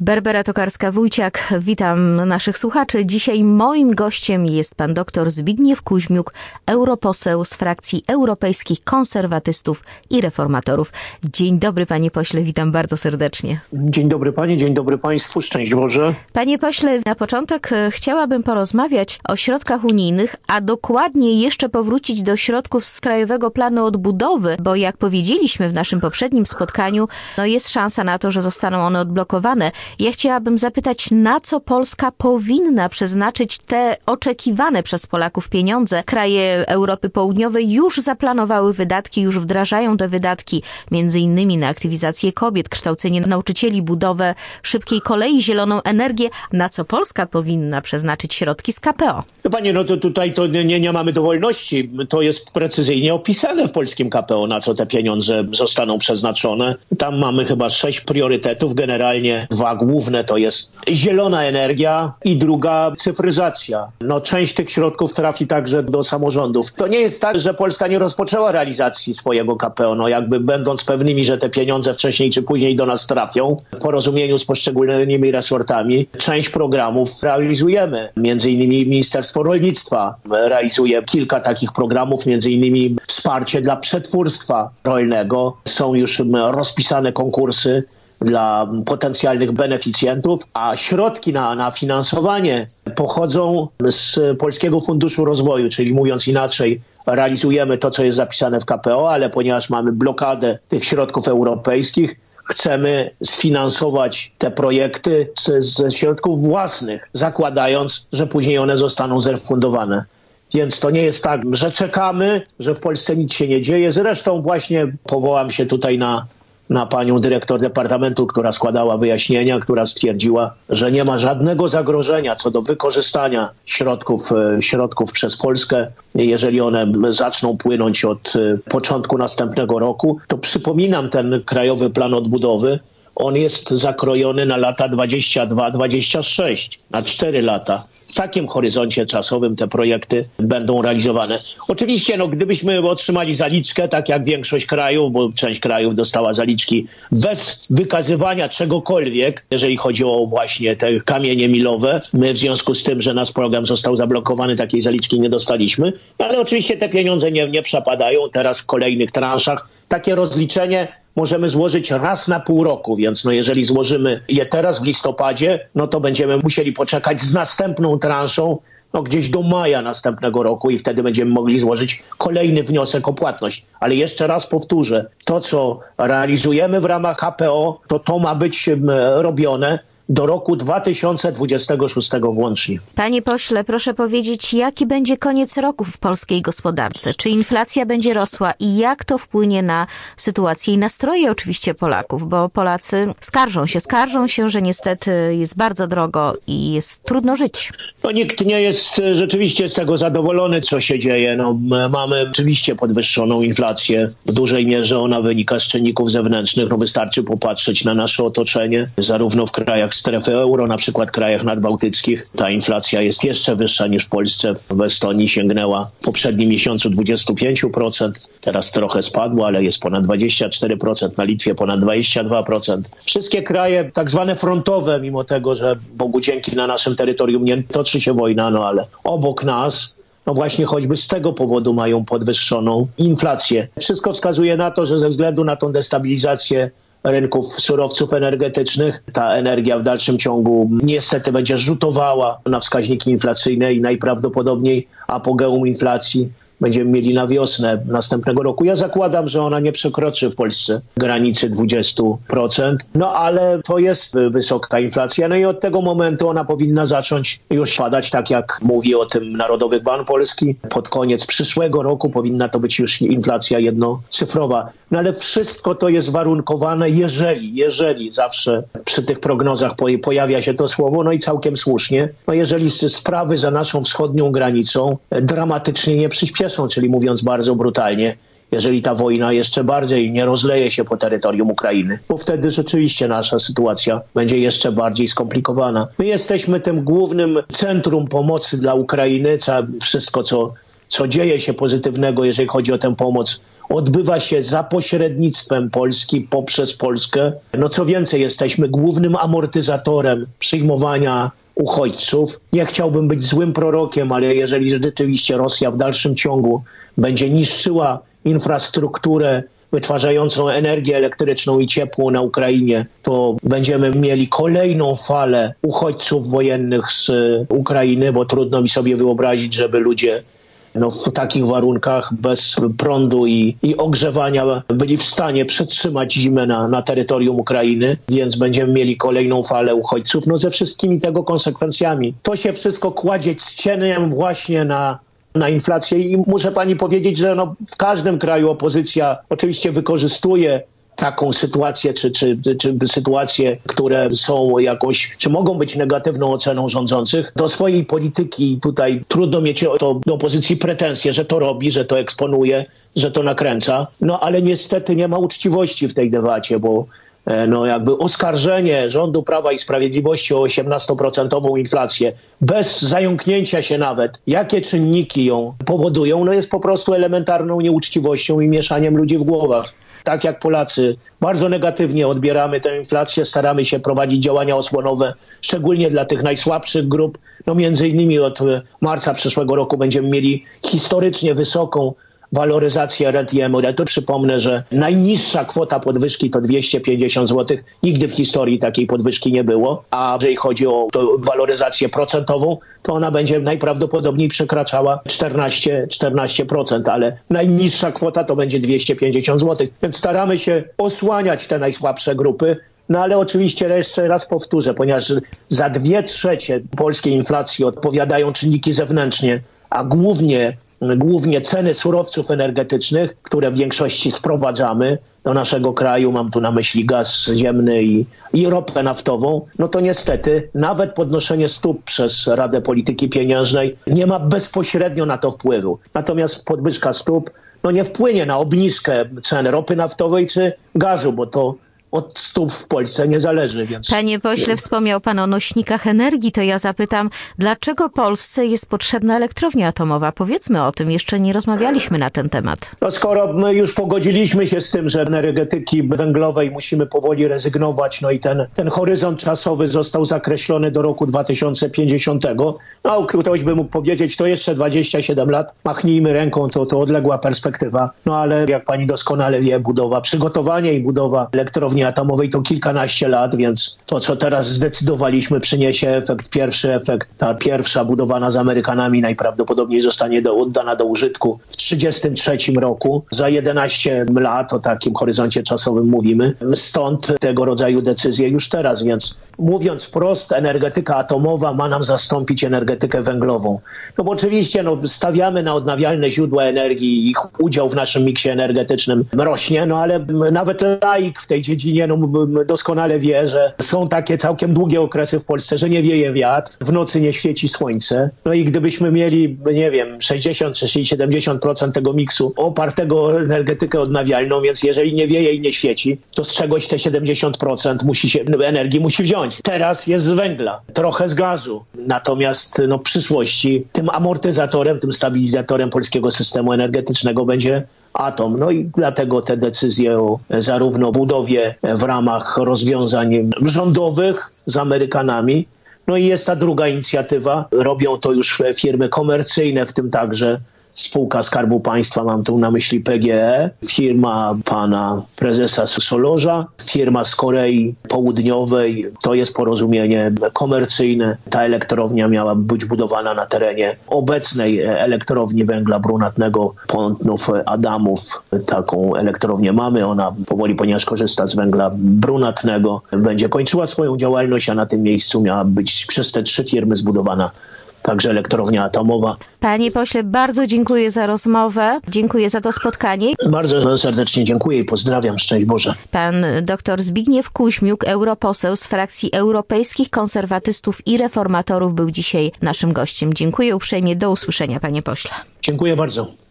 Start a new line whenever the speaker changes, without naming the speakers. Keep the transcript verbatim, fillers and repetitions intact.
Barbara Tokarska-Wójciak, witam naszych słuchaczy. Dzisiaj moim gościem jest pan dr Zbigniew Kuźmiuk, europoseł z frakcji Europejskich Konserwatystów i Reformatorów. Dzień dobry, panie pośle, witam bardzo serdecznie.
Dzień dobry pani, dzień dobry państwu, szczęść Boże.
Panie pośle, na początek chciałabym porozmawiać o środkach unijnych, a dokładniej jeszcze powrócić do środków z Krajowego Planu Odbudowy, bo jak powiedzieliśmy w naszym poprzednim spotkaniu, no jest szansa na to, że zostaną one odblokowane. Ja chciałabym zapytać, na co Polska powinna przeznaczyć te oczekiwane przez Polaków pieniądze? Kraje Europy Południowej już zaplanowały wydatki, już wdrażają te wydatki, między innymi na aktywizację kobiet, kształcenie nauczycieli, budowę szybkiej kolei, zieloną energię. Na co Polska powinna przeznaczyć środki z K P O?
No panie, no to tutaj to nie, nie mamy dowolności. To jest precyzyjnie opisane w polskim K P O, na co te pieniądze zostaną przeznaczone. Tam mamy chyba sześć priorytetów, generalnie dwa główne to jest zielona energia i druga cyfryzacja. No część tych środków trafi także do samorządów. To nie jest tak, że Polska nie rozpoczęła realizacji swojego K P O, no jakby będąc pewnymi, że te pieniądze wcześniej czy później do nas trafią, w porozumieniu z poszczególnymi resortami, część programów realizujemy. Między innymi Ministerstwo Rolnictwa realizuje kilka takich programów, między innymi wsparcie dla przetwórstwa rolnego. Są już rozpisane konkursy dla potencjalnych beneficjentów, a środki na, na finansowanie pochodzą z Polskiego Funduszu Rozwoju, czyli mówiąc inaczej, realizujemy to, co jest zapisane w K P O, ale ponieważ mamy blokadę tych środków europejskich, chcemy sfinansować te projekty z, ze środków własnych, zakładając, że później one zostaną zrefundowane. Więc to nie jest tak, że czekamy, że w Polsce nic się nie dzieje. Zresztą właśnie powołam się tutaj na na panią dyrektor departamentu, która składała wyjaśnienia, która stwierdziła, że nie ma żadnego zagrożenia co do wykorzystania środków, środków przez Polskę. Jeżeli one zaczną płynąć od początku następnego roku, to przypominam ten Krajowy Plan Odbudowy. On jest zakrojony na lata dwadzieścia dwa dwadzieścia sześć, na cztery lata. W takim horyzoncie czasowym te projekty będą realizowane. Oczywiście, no, gdybyśmy otrzymali zaliczkę, tak jak większość krajów, bo część krajów dostała zaliczki bez wykazywania czegokolwiek, jeżeli chodzi o właśnie te kamienie milowe. My w związku z tym, że nasz program został zablokowany, takiej zaliczki nie dostaliśmy. Ale oczywiście te pieniądze nie, nie przepadają teraz w kolejnych transzach. Takie rozliczenie możemy złożyć raz na pół roku, więc no jeżeli złożymy je teraz w listopadzie, no to będziemy musieli poczekać z następną transzą no gdzieś do maja następnego roku i wtedy będziemy mogli złożyć kolejny wniosek o płatność. Ale jeszcze raz powtórzę, to co realizujemy w ramach K P O, to to ma być robione do roku dwa tysiące dwudziestego szóstego włącznie.
Panie pośle, proszę powiedzieć, jaki będzie koniec roku w polskiej gospodarce? Czy inflacja będzie rosła i jak to wpłynie na sytuację i nastroje oczywiście Polaków? Bo Polacy skarżą się, skarżą się, że niestety jest bardzo drogo i jest trudno żyć.
No nikt nie jest rzeczywiście z tego zadowolony, co się dzieje. No, mamy oczywiście podwyższoną inflację. W dużej mierze ona wynika z czynników zewnętrznych. No, wystarczy popatrzeć na nasze otoczenie, zarówno w krajach strefy euro, na przykład w krajach nadbałtyckich. Ta inflacja jest jeszcze wyższa niż w Polsce. W Estonii sięgnęła w poprzednim miesiącu dwadzieścia pięć procent. Teraz trochę spadło, ale jest ponad dwadzieścia cztery procent. Na Litwie ponad dwadzieścia dwa procent. Wszystkie kraje tak zwane frontowe, mimo tego, że Bogu dzięki na naszym terytorium nie toczy się wojna, no ale obok nas, no właśnie choćby z tego powodu mają podwyższoną inflację. Wszystko wskazuje na to, że ze względu na tą destabilizację rynków surowców energetycznych, ta energia w dalszym ciągu niestety będzie rzutowała na wskaźniki inflacyjne i najprawdopodobniej apogeum inflacji będziemy mieli na wiosnę następnego roku. Ja zakładam, że ona nie przekroczy w Polsce granicy dwadzieścia procent, no ale to jest wysoka inflacja, no i od tego momentu ona powinna zacząć już spadać, tak jak mówi o tym Narodowy Bank Polski. Pod koniec przyszłego roku powinna to być już inflacja jednocyfrowa. No ale wszystko to jest warunkowane, jeżeli, jeżeli zawsze przy tych prognozach pojawia się to słowo, no i całkiem słusznie, no jeżeli sprawy za naszą wschodnią granicą dramatycznie nie przyspieszą, czyli mówiąc bardzo brutalnie, jeżeli ta wojna jeszcze bardziej nie rozleje się po terytorium Ukrainy, bo wtedy rzeczywiście nasza sytuacja będzie jeszcze bardziej skomplikowana. My jesteśmy tym głównym centrum pomocy dla Ukrainy, wszystko co, co dzieje się pozytywnego, jeżeli chodzi o tę pomoc, odbywa się za pośrednictwem Polski, poprzez Polskę. No co więcej, jesteśmy głównym amortyzatorem przyjmowania uchodźców. Nie chciałbym być złym prorokiem, ale jeżeli rzeczywiście Rosja w dalszym ciągu będzie niszczyła infrastrukturę wytwarzającą energię elektryczną i ciepło na Ukrainie, to będziemy mieli kolejną falę uchodźców wojennych z Ukrainy, bo trudno mi sobie wyobrazić, żeby ludzie no, w takich warunkach bez prądu i, i ogrzewania byli w stanie przetrzymać zimę na, na terytorium Ukrainy, więc będziemy mieli kolejną falę uchodźców, no ze wszystkimi tego konsekwencjami. To się wszystko kładzie cieniem właśnie na na inflację i muszę pani powiedzieć, że no w każdym kraju opozycja oczywiście wykorzystuje taką sytuację, czy, czy, czy sytuacje, które są jakąś, czy mogą być negatywną oceną rządzących do swojej polityki. Tutaj trudno mieć to do opozycji pretensje, że to robi, że to eksponuje, że to nakręca. No ale niestety nie ma uczciwości w tej debacie, bo no jakby oskarżenie rządu Prawa i Sprawiedliwości o osiemnastoprocentową inflację bez zająknięcia się nawet, jakie czynniki ją powodują, no jest po prostu elementarną nieuczciwością i mieszaniem ludzi w głowach. Tak jak Polacy bardzo negatywnie odbieramy tę inflację, staramy się prowadzić działania osłonowe, szczególnie dla tych najsłabszych grup. No między innymi od marca przyszłego roku będziemy mieli historycznie wysoką waloryzację rent i emerytur. Przypomnę, że najniższa kwota podwyżki to dwieście pięćdziesiąt złotych. Nigdy w historii takiej podwyżki nie było. A jeżeli chodzi o waloryzację procentową, to ona będzie najprawdopodobniej przekraczała czternaście procent, ale najniższa kwota to będzie dwieście pięćdziesiąt złotych. Więc staramy się osłaniać te najsłabsze grupy. No ale oczywiście jeszcze raz powtórzę, ponieważ za dwie trzecie polskiej inflacji odpowiadają czynniki zewnętrzne, a głównie Głównie ceny surowców energetycznych, które w większości sprowadzamy do naszego kraju, mam tu na myśli gaz ziemny i, i ropę naftową, no to niestety nawet podnoszenie stóp przez Radę Polityki Pieniężnej nie ma bezpośrednio na to wpływu. Natomiast podwyżka stóp no nie wpłynie na obniżkę cen ropy naftowej czy gazu, bo to od stóp w Polsce nie zależy. Więc...
Panie pośle, wspomniał pan o nośnikach energii, to ja zapytam, dlaczego Polsce jest potrzebna elektrownia atomowa? Powiedzmy o tym, jeszcze nie rozmawialiśmy na ten temat.
No skoro my już pogodziliśmy się z tym, że energetyki węglowej musimy powoli rezygnować, no i ten, ten horyzont czasowy został zakreślony do roku dwa tysiące pięćdziesiątego, no ktoś by mógł powiedzieć, to jeszcze dwadzieścia siedem lat, machnijmy ręką, to, to odległa perspektywa. No ale jak pani doskonale wie, budowa, przygotowanie i budowa elektrowni atomowej to kilkanaście lat, więc to, co teraz zdecydowaliśmy, przyniesie efekt pierwszy, efekt ta pierwsza budowana z Amerykanami najprawdopodobniej zostanie do, oddana do użytku w trzydziestym trzecim roku. Za jedenaście lat, o takim horyzoncie czasowym mówimy. Stąd tego rodzaju decyzje już teraz, więc mówiąc wprost, energetyka atomowa ma nam zastąpić energetykę węglową. No bo oczywiście no, stawiamy na odnawialne źródła energii, ich udział w naszym miksie energetycznym rośnie, no ale nawet laik w tej dziedzinie no, doskonale wie, że są takie całkiem długie okresy w Polsce, że nie wieje wiatr, w nocy nie świeci słońce. No i gdybyśmy mieli, nie wiem, sześćdziesiąt czy siedemdziesiąt procent tego miksu opartego o energetykę odnawialną, więc jeżeli nie wieje i nie świeci, to z czegoś te siedemdziesiąt procent musi się, energii musi wziąć. Teraz jest z węgla, trochę z gazu. Natomiast no, w przyszłości tym amortyzatorem, tym stabilizatorem polskiego systemu energetycznego będzie atom. No i dlatego te decyzje o zarówno budowie w ramach rozwiązań rządowych z Amerykanami, no i jest ta druga inicjatywa. Robią to już firmy komercyjne, w tym także spółka Skarbu Państwa, mam tu na myśli P G E, firma pana prezesa Solorza, firma z Korei Południowej. To jest porozumienie komercyjne. Ta elektrownia miała być budowana na terenie obecnej elektrowni węgla brunatnego Pątnów Adamów. Taką elektrownię mamy. Ona powoli, ponieważ korzysta z węgla brunatnego, będzie kończyła swoją działalność, a na tym miejscu miała być przez te trzy firmy zbudowana także elektrownia atomowa.
Panie pośle, bardzo dziękuję za rozmowę. Dziękuję za to spotkanie.
Bardzo serdecznie dziękuję i pozdrawiam. Szczęść Boże.
Pan dr Zbigniew Kuźmiuk, europoseł z frakcji Europejskich Konserwatystów i Reformatorów, był dzisiaj naszym gościem. Dziękuję uprzejmie. Do usłyszenia, panie pośle.
Dziękuję bardzo.